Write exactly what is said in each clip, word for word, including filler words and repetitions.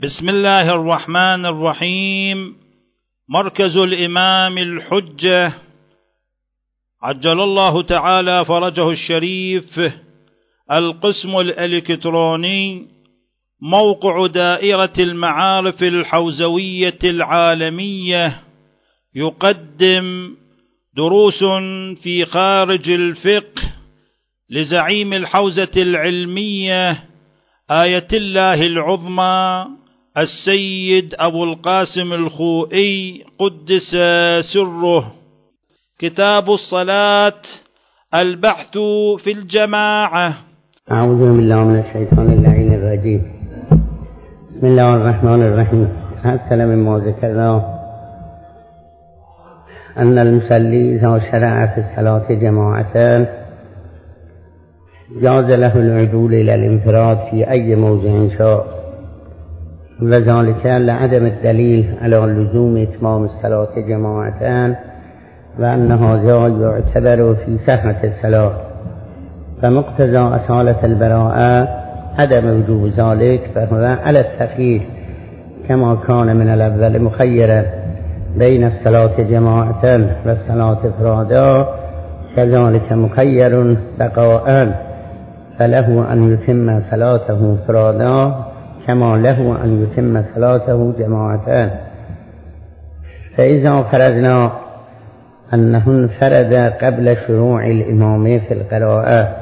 بسم الله الرحمن الرحيم. مركز الإمام الحجة عجل الله تعالى فرجه الشريف، القسم الإلكتروني، موقع دائرة المعارف الحوزوية العالمية، يقدم دروس في خارج الفقه لزعيم الحوزة العلمية آية الله العظمى السيد أبو القاسم الخوئي قدس سره. كتاب الصلاة، البحث في الجماعة. أعوذ بالله من الشيطان اللعين الرجيم. بسم الله الرحمن الرحيم. حصل مما ذكرنا أن المصلي إذا شرع في الصلاة جماعة جاز له العدول إلى الانفراد في أي موضع شاء، وذلك لعدم الدليل على لزوم إتمام الصلاة جماعة، وأن هذا يعتبر في صحة الصلاة، فمقتضى أصالة البراءة عدم وجوب ذلك، فهو على التخيير كما كان من الأول مخيرا بين الصلاة جماعة والصلاة افرادا، كذلك مخير بقاء، فله أن يتم صلاته افرادا كما له أن يتم صلاته جماعة. فإذا فرضنا أنه انفرد قبل شروع الإمام في القراءة،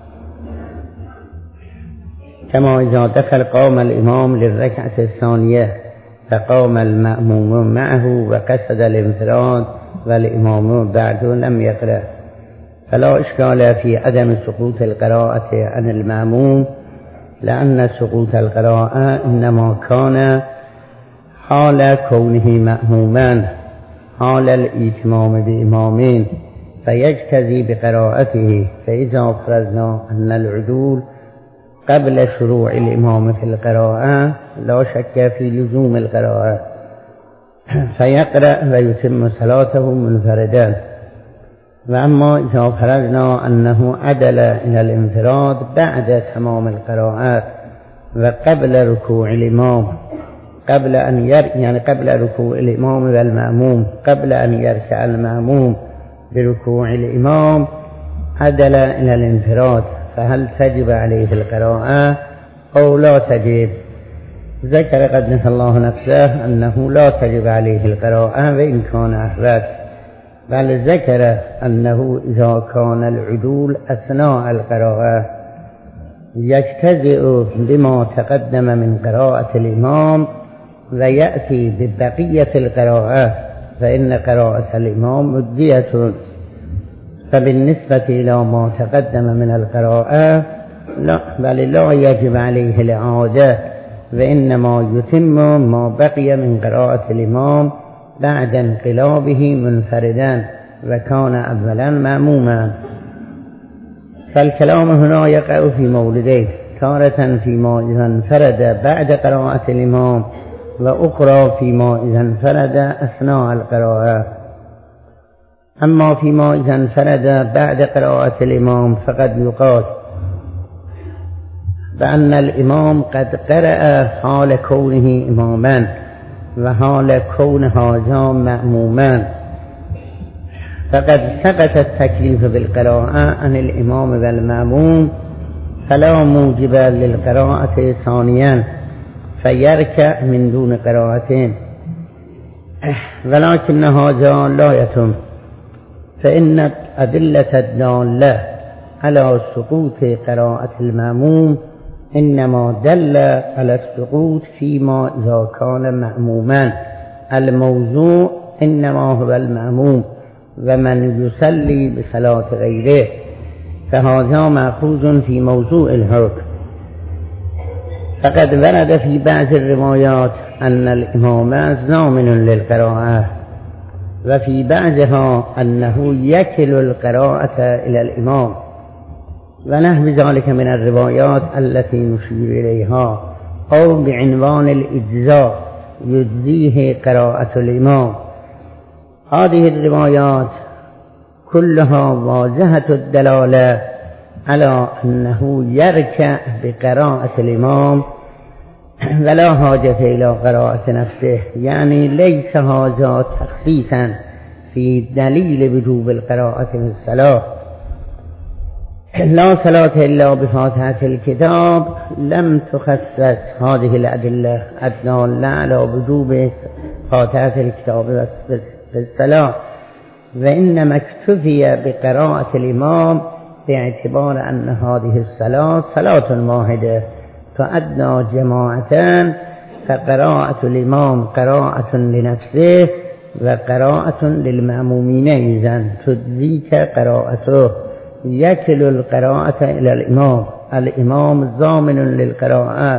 كما إذا دخل قام الإمام للركعة الثانية فقام المأموم معه وقصد الانفراد والإمام بعد لم يقرأ، فلا إشكال في عدم سقوط القراءة عن المأموم، لأن سقوط القراءة إنما كان حال كونه مأموما، حال الإتمام بإمامين، فيجتزي بقراءته. فإذا فرضنا أن العدول قبل شروع الإمام في القراءة لا شك في لزوم القراءة، فيقرأ ويتم صلاته منفردا. وأما إذا فرضنا أنه عدل إلى الانفراد بعد تمام القراءات وقبل ركوع الإمام، قبل أن ير... يعني قبل ركوع الإمام والمأموم، قبل أن يركع المأموم بركوع الإمام عدل إلى الانفراد، فهل تجب عليه القراءة أو لا تجب؟ ذكر قدس الله نفسه أنه لا تجب عليه القراءة وإن كان أحوج، بل ذكر أنه إذا كان العدول أثناء القراءة يجتزئ بما تقدم من قراءة الإمام ويأتي ببقية القراءة، فإن قراءة الإمام مجزية، فبالنسبة إلى ما تقدم من القراءة لا، بل لا يجب عليه الإعادة، وإنما يتم ما بقي من قراءة الإمام بعد انقلابه منفردا وكان أولا مأموما. فالكلام هنا يقع في مولدين، تارة فيما إذا انفرد بعد قراءة الإمام، وأخرى فيما إذا انفرد أثناء القراءة. أما فيما إذا انفرد بعد قراءة الإمام فقد يقال بأن الإمام قد قرأ حال كونه إماما وحال كون هذا مأموما، فقد سقط التكليف بالقراءة عن الإمام والمأموم، فلا موجب للقراءة ثانيا فيركع من دون قراءتين، ولكن هذا لا يتم، فإن أدلة الدالة على سقوط قراءة المأموم إنما دل على السقوط فيما إذا كان مأموما، الموضوع إنما هو المأموم ومن يصلي بصلاة غيره، فهذا مأخوذ في موضوع الحكم. فقد ورد في بعض الروايات أن الإمام ضامن للقراءة، وفي بعضها أنه يكل القراءة إلى الإمام، ونحو ذلك من الروايات التي نشير إليها، أو بعنوان الإجزاء يجزيه قراءة الإمام. هذه الروايات كلها واضحة الدلالة على أنه يركع بقراءة الإمام ولا حاجة إلى قراءة نفسه، يعني ليس هذا تخصيصا في دليل وجوب القراءة في الصلاة. لا صلاة إلا بفاتحة الكتاب لم تخصص هذه الأدلة الدالة على وجوب فاتحة الكتاب في الصلاة، وإنما اكتفي بقراءة الإمام باعتبار أن هذه الصلاة صلاة واحدة تؤدى جماعتان، فقراءة الإمام قراءة لنفسه وقراءة للمأمومين إذن تجزيك قراءته، يكل القراءة إلى الإمام، الإمام ضامن للقراءة.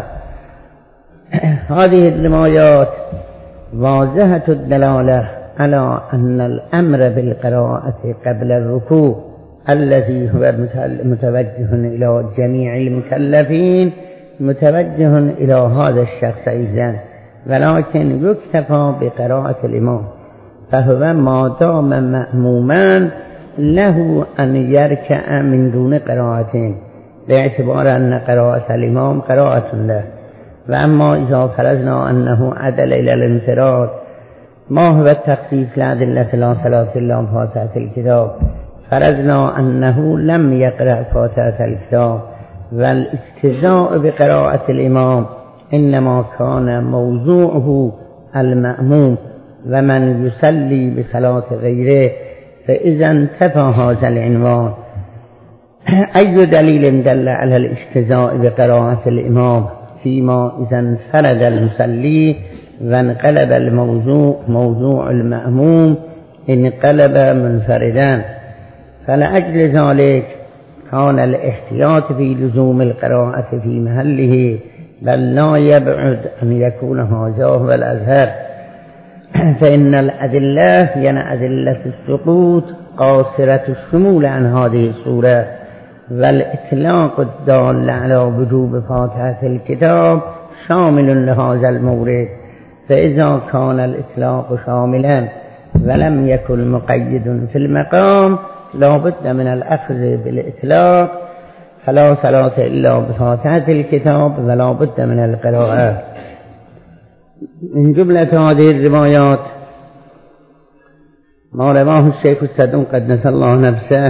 هذه الروايات واضحة الدلالة على أن الأمر بالقراءة قبل الركوع الذي هو متوجه إلى جميع المكلفين متوجه إلى هذا الشخص أيضا، ولكن يكتفى بقراءة الإمام، فهو ما دام مأموما له أن يركع من دون قراءة باعتبار أن قراءة الإمام قراءة له. وأما إذا فرضنا أنه عدل إلى الانفراد، ما هو التخصيص لأدلة لا صلاة إلا بفاتحة الكتاب؟ فرضنا أنه لم يقرأ فاتحة الكتاب، والاستهزاء بقراءة الإمام إنما كان موضوعه المأموم ومن يصلي بصلاة غيره، فإذا انتفى هذا العنوان. أي دليل دل على الاستهزاء بقراءة الإمام فيما إذا انفرد المصلي وانقلب الموضوع موضوع المأموم انقلب منفردا؟ فلأجل ذلك كان الاحتياط في لزوم القراءة في محله، بل لا يبعد أن يكون هذا هو الأزهر، فإن الأدلة يعني أدلة السقوط قاصرة الشمول عن هذه الصورة، والإطلاق الدال على وجوب فاتحة الكتاب شامل لهذا المورد. فإذا كان الإطلاق شاملا ولم يكن مقيد في المقام لا بد من الأخذ بالإطلاق، فلا صلاة إلا بفاتحة الكتاب ولا بد من القراءة. من جملة هذه الروايات ما رواه الشيخ الصدوق قدس الله نفسه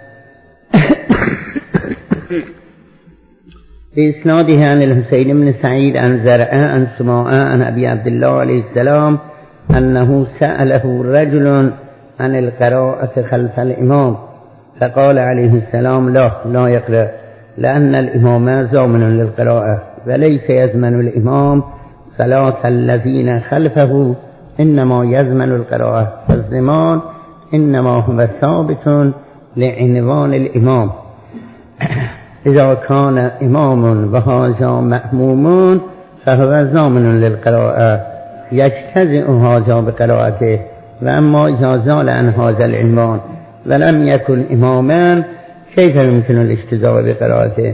بإسناده عن الحسين بن سعيد عن زرعة عن سماء عن أبي عبد الله عليه السلام أنه سأله رجل عن القراءة خلف الإمام، فقال عليه السلام لا لا يقرأ، لأن الإمام ضامن للقراءة، وليس يزمن الإمام صلاة الذين خلفه، إنما يزمن القراءة، فالزمان إنما هو ثابت لعنوان الإمام. إذا كان إمام وهذا مأموم فهو ضامن للقراءة، يجتزئ هذا بقراءته. وأما إذا زال عن هذا العنوان ولم يكن إماما كيف يمكن الاجتزاء بقراءته؟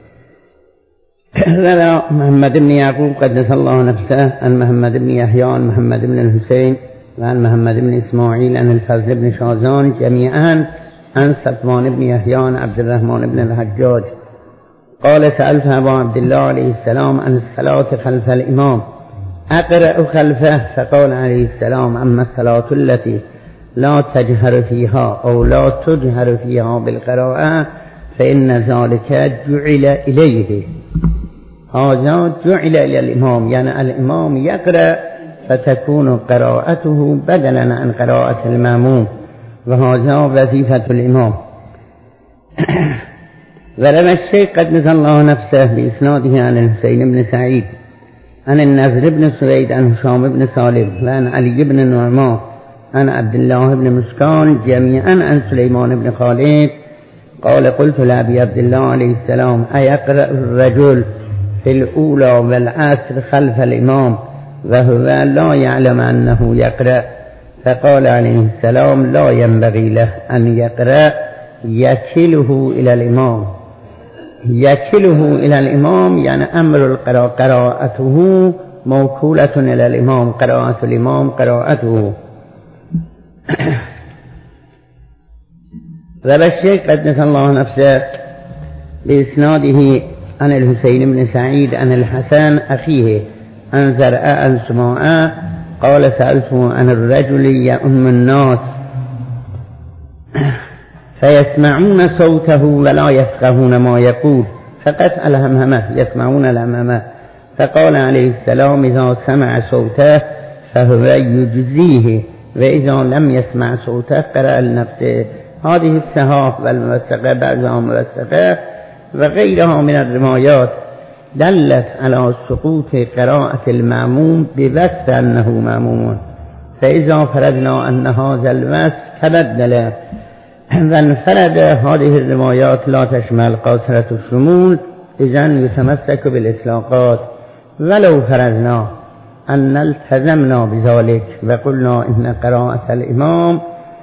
روى محمد بن يعقوب قدس الله نفسه عن محمد بن يحيى عن محمد بن الحسين وعن محمد بن إسماعيل عن الفضل بن شازان جميعا عن صفوان بن يحيى عن عبد الرحمن بن الحجاج قال سألت أبا عبد الله عليه السلام عن الصلاة خلف الإمام أقرأ خلفه؟ فقال عليه السلام أما الصلاة التي لا تجهر فيها أو لا تجهر فيها بالقراءة فإن ذلك جعل إليه، هذا جعل إلى الإمام، يعني الإمام يقرأ فتكون قراءته بدلا عن قراءة المأموم، وهذا وظيفة الإمام. وروى الشيخ قدس الله نفسه بإسناده عن الحسين بن سعيد عن النذر بن سويد عن هشام بن سالم وعن علي بن نعمان عن عبد الله بن مسكان جميعا عن سليمان بن خالد قال قلت لأبي عبد الله عليه السلام أيقرأ الرجل في الأولى والعصر خلف الإمام وهو لا يعلم أنه يقرأ؟ فقال عليه السلام لا ينبغي له أن يقرأ، يكله إلى الإمام. يكله إلى الإمام يعني أمر القراءة قراءته موكولة إلى الإمام، قراءة الإمام قراءته. روى الشيخ قدس الله نفسه بإسناده عن الحسين بن سعيد عن الحسن أخيه عن زرع عن سماء قال سألته عن الرجل يؤم الناس فيسمعون صوته ولا يفقهون ما يقول فقط الهمهمة يسمعون الهمهمة. فقال عليه السلام إذا سمع صوته فهو يجزيه وإذا لم يسمع صوته قرأ لنفسه. هذه السهاف والموثقة بعضها موثقة وغيرها من الروايات دلت على سقوط قراءة المأموم بوصف أنه مأموم، فإذا فرضنا أن هذا الوصف تبدل وانفرد هذه الروايات لا تشمل قاصرة الشمول إذن يتمسك بالإطلاقات. ولو فرضنا أن التزمنا بذلك وقلنا إن قراءة الإمام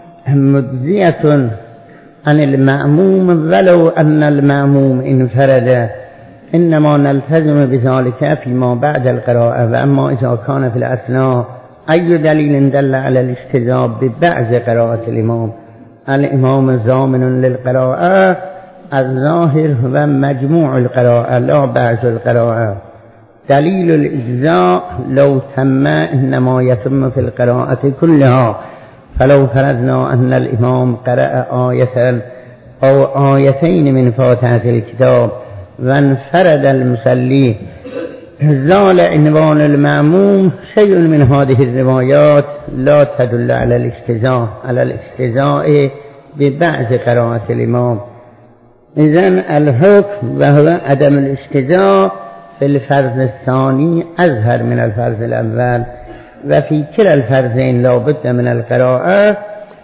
مجزية عن المأموم ولو أن المأموم انفرد، إنما نلتزم بذلك فيما بعد القراءة. وأما إذا كان في الأثناء أي دليل دل على الاجتزاء ببعض قراءة الإمام، الإمام ضامن للقراءة، الظاهر هو مجموع القراءة لا بعض القراءة. دليل الإجزاء لو تم إنما يتم في القراءة كلها، فلو فرضنا أن الإمام قرأ آية أو آيتين من فاتحة الكتاب وانفرد المصلي زال عنوان المأموم، شيء من هذه الروايات لا تدل على الاجتزاء على الاجتزاء ببعض قراءة الإمام. إذن الحكم وهو عدم الاجتزاء في الفرض الثاني أظهر من الفرض الأول، وفي كلا الفرضين لا بد من القراءة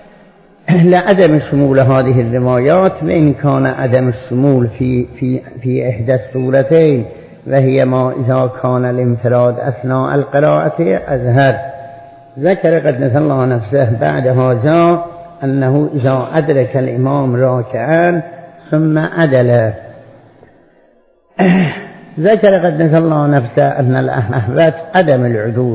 لعدم شمول هذه الروايات، وإن كان عدم الشمول في في في إحدى الصورتين وهي ما إذا كان الانفراد أثناء القراءة أظهر. ذكر قدس الله نفسه بعد هذا أنه إذا أدرك الإمام راكعا ثم عدل. ذكر قدس الله نفسه أن الأحوات عدم العدول،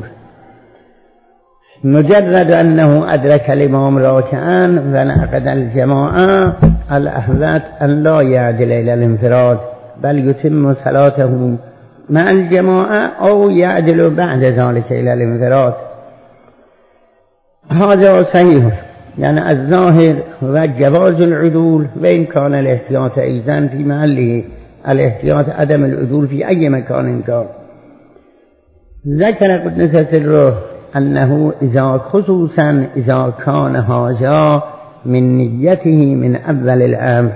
مجرد أنه أدرك الإمام راكعا ونعقد الجماعة الأحوات أن لا يعدل إلى الانفراد بل يتم صلاته مع الجماعة أو يعدل بعد ذلك إلى الانفراد. هذا صحيح، يعني الظاهر هو جواز العدول، وإن كان الاحتياط أيضا في محله، الاحتياط عدم العدول في أي مكان كان. ذكر قدس سره أنه إذا خصوصا إذا كان هذا من نيته من أول الأمر،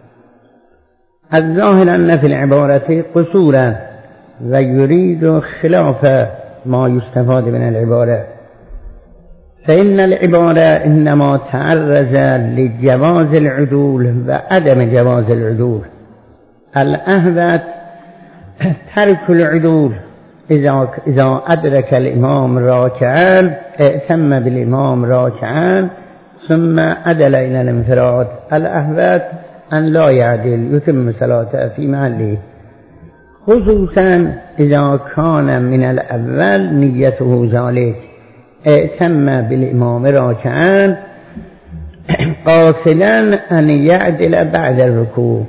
الظاهر أن في العبارة قصورا ويريد خلاف ما يستفاد من العبارة، فإن العبارة إنما تعرض لجواز العدول وعدم جواز العدول. الأهبت ترك العدول، إذا إذا أدرك الإمام راكعا ائتم بالإمام راكعا ثم عدل إلى الانفراد. الأهبت أن لا يعدل يتم صلاته في محله، خصوصا إذا كان من الأول نيته ذلك، ائتم بالإمام راكعا قاصدا أن يعدل بعد الركوع.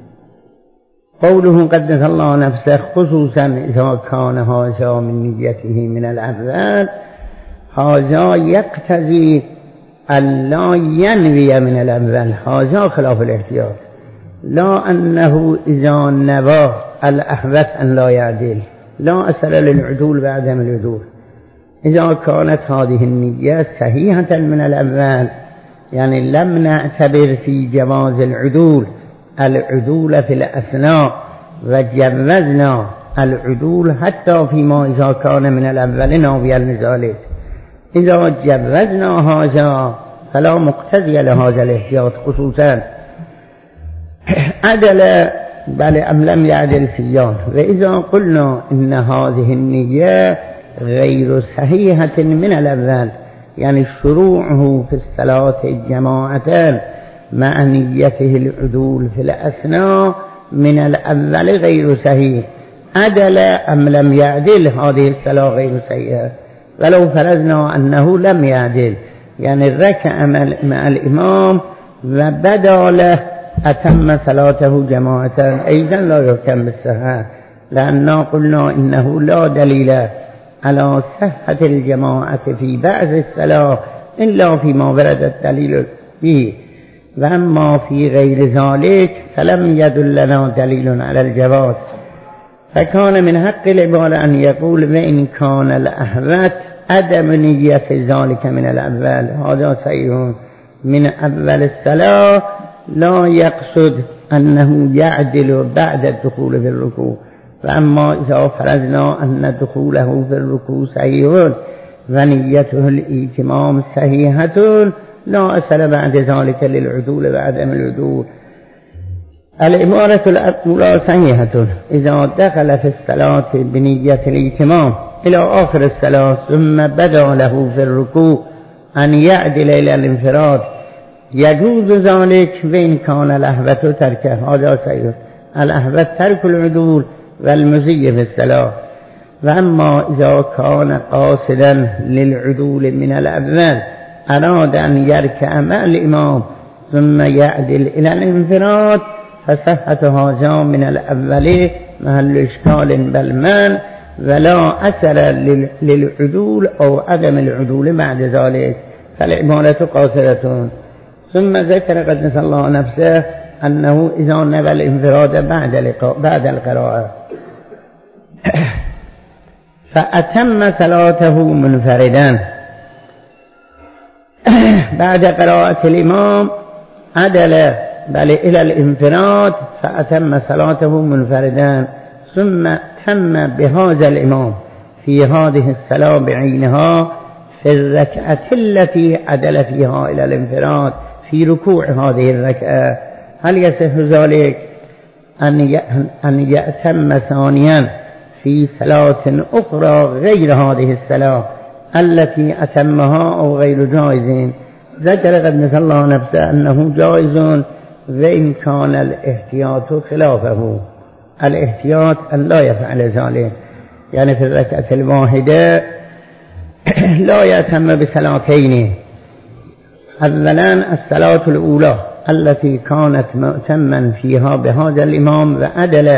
قوله قدس الله نفسه خصوصا إذا كان هذا من نيته من الأول، هذا يقتضي أن لا ينوي من الأول، هذا خلاف الاحتياط، لا أنه إذا نوى الأحوث أن لا يعدل، لا أثر للعدول بعدم العدول. إذا كانت هذه النية صحيحة من الأول، يعني لم نعتبر في جواز العدول العدول في الأثناء وجوزنا العدول حتى فيما إذا كان من الأول ناويا لذلك، إذا جوزنا هذا فلا مقتضي لهذا الاحتياط، خصوصا عدل بل أم لم يعدل سيان. وإذا قلنا إن هذه النية غير صحيحة من الأول، يعني شروعه في الصلاة جماعة مع نيته العدول في الأثناء من الأول غير صحيح، عدل أم لم يعدل هذه الصلاة غير صحيحة. ولو فرضنا أنه لم يعدل، يعني ركع مع الإمام وبدا له أتم صلاته جماعة أيضا لا يحكم بالصحة، لأننا قلنا إنه لا دليل على صحة الجماعة في بعض الصلاة إلا فيما ورد الدليل به، وأما في غير ذلك فلم يدلنا دليل على الجواز. فكان من حق العباد أن يقول وإن كان الأحوط عدم نية ذلك من الأول، هذا صحيح من أول الصلاة، لا يقصد أنه يعدل بعد الدخول في الركوع. فأما إذا فرضنا أن دخوله في الركوع صحيح ونيته الإتمام صحيحة لا أثر بعد ذلك للعدول وعدم العدول. العبارة الأولى صحيحة إذا دخل في الصلاة بنية الإتمام إلى آخر الصلاة ثم بدا له في الركوع أن يعدل إلى الانفراد يجوز ذلك، وإن كان الأحوط تركه، هذا صحيح. الأحوط ترك العدول والمزي في الصلاة. وأما إذا كان قاصدا للعدول من الأول أراد أن يركع مع الإمام ثم يعدل إلى الانفراد فصحة هذا من الأول محل إشكال بالمان، ولا أثر للعدول أو عدم العدول بعد ذلك، فالعبارة قاصرة. ثم ذكر قدس الله نفسه أنه إذا نوى الانفراد بعد بعد القراءة فأتم صلاته منفردا بعد قراءة الإمام عدل بل إلى الانفراد فأتم صلاته منفردا، ثم تم بهذا الإمام في هذه الصلاة بعينها في الركعة التي عدل فيها إلى الانفراد في ركوع هذه الركعة. هل يصح ذلك أن يأتم ثانيا في صلاة أخرى غير هذه الصلاة التي أتمها أو غير جائز؟ ذكر قدس الله نفسه أنه جائز وإن كان الاحتياط خلافه. الاحتياط أن لا يفعل ذلك، يعني في الركعة الواحدة لا يأتم بصلاتين. أولا الصلاة الأولى التي كانت مؤتما فيها بهذا الإمام وعدل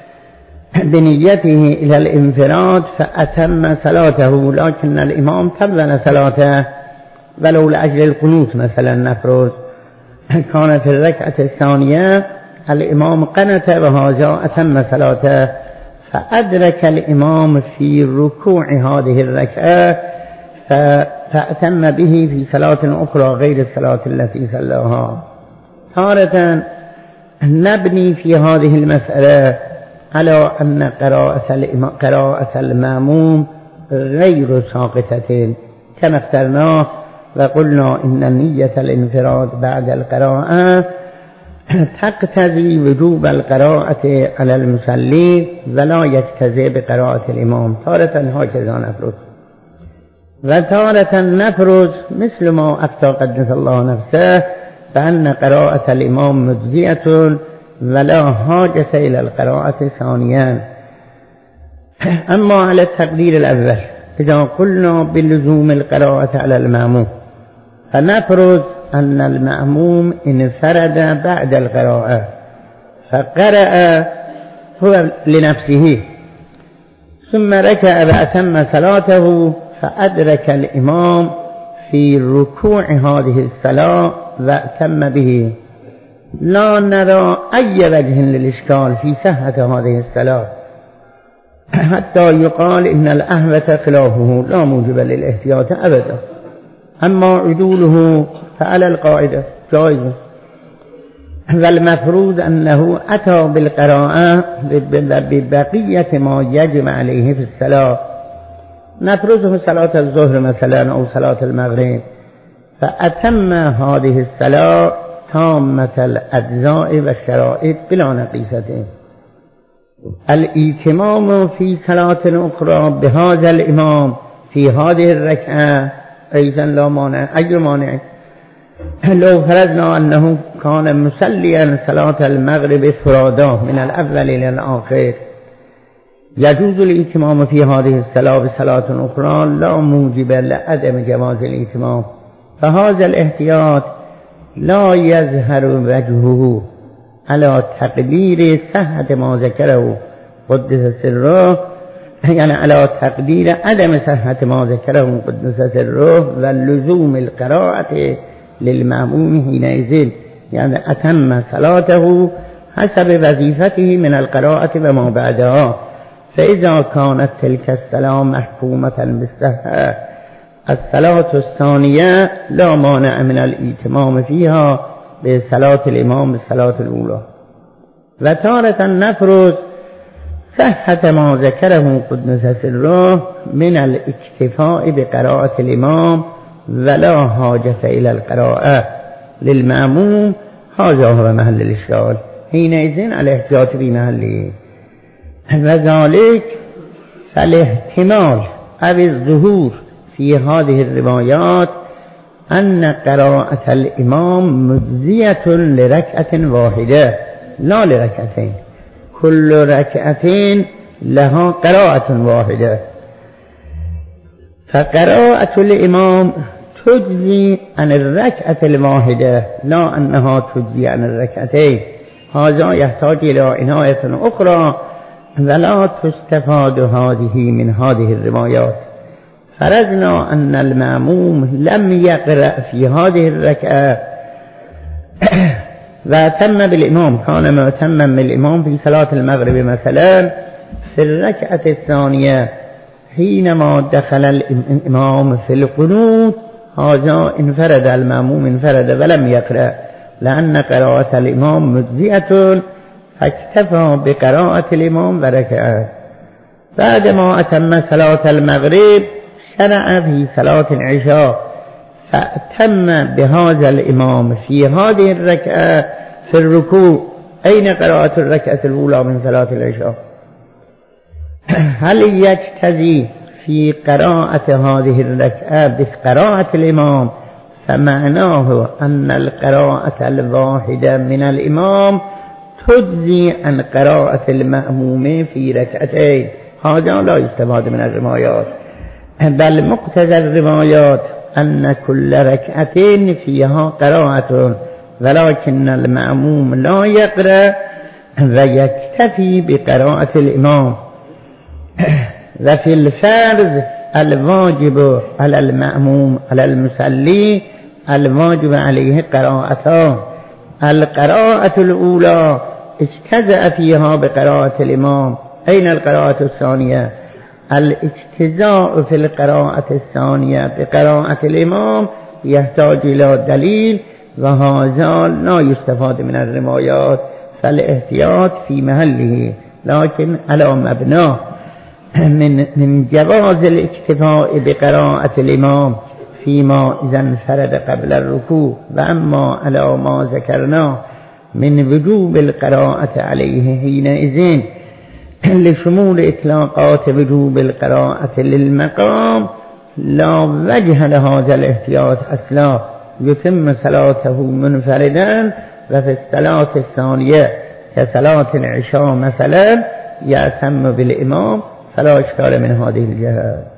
بنيته إلى الانفراد فأتم صلاته، لكن الإمام طول صلاته ولو لأجل القنوت مثلا نفرض، كانت في الركعة الثانية الإمام قنت وهذا أتم صلاته، فأدرك الإمام في ركوع هذه الركعة فأتم به في صلاة أخرى غير الصلاة التي صلاها. تارة نبني في هذه المسألة على أن قراءة قراءة المأموم غير ساقطة كما اخترناه، وقلنا إن نية الانفراد بعد القراءة تقتضي وجوب القراءة على المصلي ولا يقتضي بقراءة الإمام. تارة هكذا نفرض، وتارة نفرض مثل ما أفتى قدس الله نفسه فأن قراءة الإمام مجزية ولا حاجة إلى القراءة ثانيا. أما على التقدير الأول إذا قلنا بلزوم القراءة على المأموم فنفرض أن المأموم انفرد بعد القراءة فقرأ هو لنفسه ثم ركع وأتم صلاته فأدرك الإمام في ركوع هذه الصلاة وأتم به، لا نرى أي وجه للإشكال في صحة هذه الصلاة حتى يقال إن الأحوط خلافه لا موجب للاحتياط أبدا. أما عدوله فعلى القاعدة جائز، والمفروض أنه أتى بالقراءة ببقية ما يجب عليه في الصلاة، نفرضه صلاة الظهر مثلا أو صلاة المغرب، فأتم هذه الصلاة تامة الأجزاء والشرائط بلا نقيصة. الإتمام في صلاة أخرى بهذا الإمام في هذه الركعة أيضا لا مانع. أي مانع؟ لو فرضنا أنه كان مسليا صلاة المغرب فرادا من الأول إلى الآخر يجوز الإتمام في هذه الصلاة بصلاة أخرى لا موجب لعدم جواز الإتمام، فهذا الاحتياط لا يظهر وجهه على تقدير صحة ما ذكره قدس سره، يعني على تقدير عدم صحة ما ذكره قدس سره ولزوم القراءة للمأموم حينئذ، يعني أتم صلاته حسب وظيفته من القراءة وما بعدها. فإذا كانت تلك الصلاة محكومة بالصحة الصلاة الثانية لا مانع من الاتمام فيها بصلاة الإمام بالصلاة الأولى. وتارة نفرض صحة ما ذكره قدس سره من الاكتفاء بقراءة الإمام ولا حاجة إلى القراءة للمأموم، هذا هو محل الإشكال. حينئذ الاحتياط بمحله، وذلك فالاحتمال أو الظهور في هذه الروايات أن قراءة الإمام مجزية لركعة واحدة لا لركعتين، كل ركعتين لها قراءة واحدة، فقراءة الإمام تجزي عن الركعة الواحدة لا أنها تجزي عن الركعتين. هذا يحتاج إلى عناية أخرى ولا تستفاد هذه من هذه الروايات. فرضنا أن المأموم لم يقرأ في هذه الركعة وأتم بالإمام، كان مؤتما بالإمام في صلاة المغرب مثلا، في الركعة الثانية حينما دخل الإمام في القنوت هذا انفرد المأموم انفرد ولم يقرأ، لأن قراءة الإمام مجزئة فاكتفى بقراءة الإمام وركعة. بعدما أتم صلاة المغرب شرع في صلاة العشاء فأتم بهذا الإمام في هذه الركعة في الركوع. أين قراءة الركعة الأولى من صلاة العشاء؟ هل يجتزي في قراءة هذه الركعة بقراءة الإمام؟ فمعناه أن القراءة الواحدة من الإمام تجزي عن قراءة المأموم في ركعتين. هذا لا يستفاد من الروايات، بل مقتضى الروايات أن كل ركعتين فيها قراءة، ولكن المأموم لا يقرأ ويكتفي بقراءة الإمام. وفي الفرض الواجب على المأموم على المصلي الواجب عليه قراءتان، القراءة الأولى اجتزأ فيها بقراءة الإمام. أين القراءة الثانية؟ الاجتزاء في القراءة الثانية بقراءة الإمام يحتاج إلى دليل، وهذا لا يستفاد من الروايات، فالاحتياط في محله، لكن على مبناه من من جواز الاكتفاء بقراءة الإمام فيما إذا انفرد قبل الركوع، وأما على ما ذكرناه من وجوب القراءة عليه حينئذ لشمول إطلاقات وجوب القراءة للمقام لا وجه لهذا الاحتياط أصلا، يتم صلاته منفردا. وفي الصلاة الثانية كصلاة العشاء مثلا يأتم بالإمام، فلا إشكال من هذه الجهة.